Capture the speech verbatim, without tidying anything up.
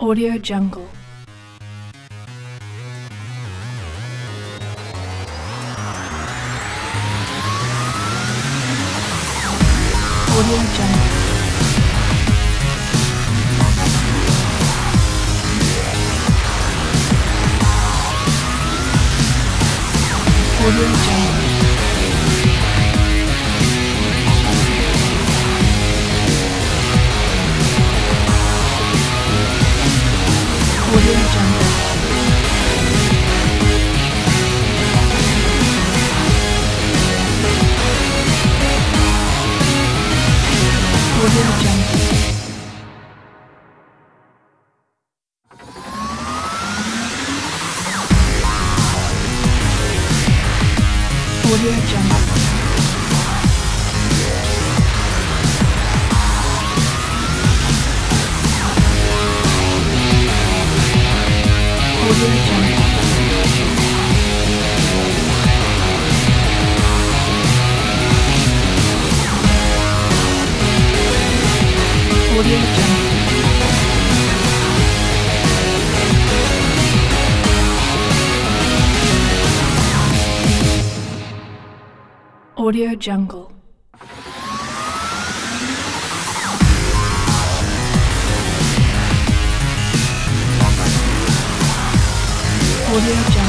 Audio Jungle. Audio Jungle. Audio Jungle. Audio Jungle. Audio Jungle. Audio Jungle. Audio Jungle. Audio Jungle. Audio Jungle. Audio Jungle.